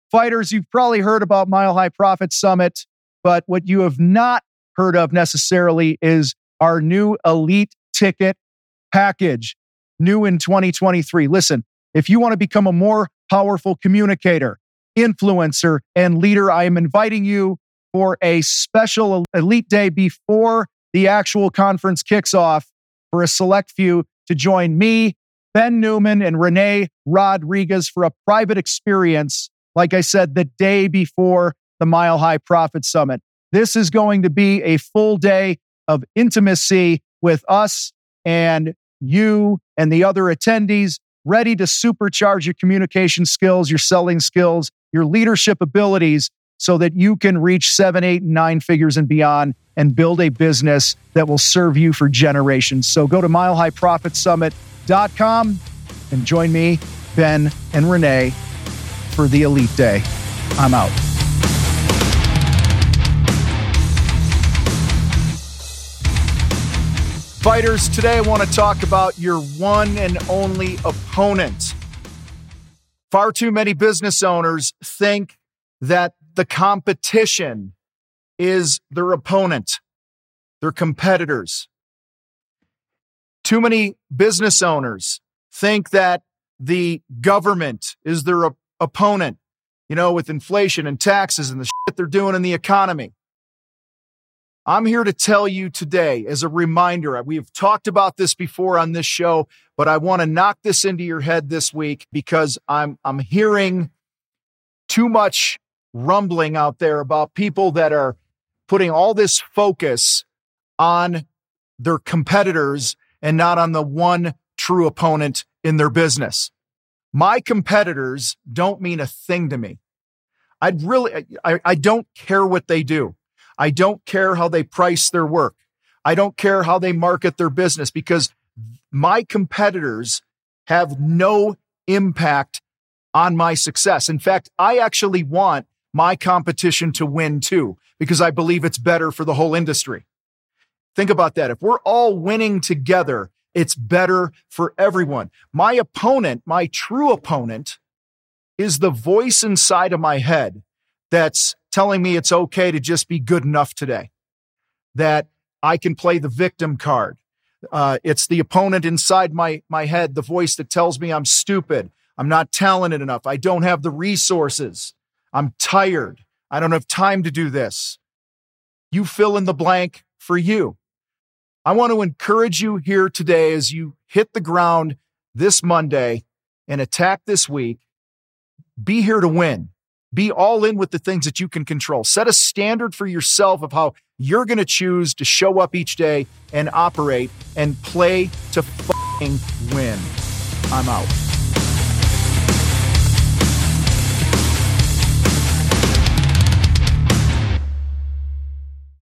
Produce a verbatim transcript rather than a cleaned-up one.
Fighters, you've probably heard about Mile High Profit Summit, but what you have not heard of necessarily is our new elite ticket package, new in twenty twenty-three. Listen, if you want to become a more powerful communicator, influencer, and leader, I am inviting you for a special elite day before the actual conference kicks off for a select few to join me, Ben Newman, and Renee Rodriguez for a private experience, like I said, the day before the Mile High Profit Summit. This is going to be a full day of intimacy with us and you and the other attendees, ready to supercharge your communication skills, your selling skills, your leadership abilities, so that you can reach seven, eight, and nine figures and beyond and build a business that will serve you for generations. So go to mile high profit summit dot com and join me, Ben, and Renee for the Elite Day. I'm out. Fighters, today I want to talk about your one and only opponent. Far too many business owners think that the competition is their opponent, their competitors. Too many business owners think that the government is their op- opponent, you know, with inflation and taxes and the shit they're doing in the economy. I'm here to tell you today, as a reminder, we've talked about this before on this show, but I want to knock this into your head this week because I'm I'm hearing too much rumbling out there about people that are putting all this focus on their competitors and not on the one true opponent in their business. My competitors don't mean a thing to me. I'd really, I, I don't care what they do. I don't care how they price their work. I don't care how they market their business, because my competitors have no impact on my success. In fact, I actually want my competition to win too, because I believe it's better for the whole industry. Think about that. If we're all winning together, it's better for everyone. My opponent, my true opponent, is the voice inside of my head that's telling me it's okay to just be good enough today, that I can play the victim card. Uh, it's the opponent inside my, my head, the voice that tells me I'm stupid, I'm not talented enough, I don't have the resources, I'm tired, I don't have time to do this. You fill in the blank for you. I want to encourage you here today as you hit the ground this Monday and attack this week. Be here to win. Be all in with the things that you can control. Set a standard for yourself of how you're going to choose to show up each day and operate and play to f***ing win. I'm out.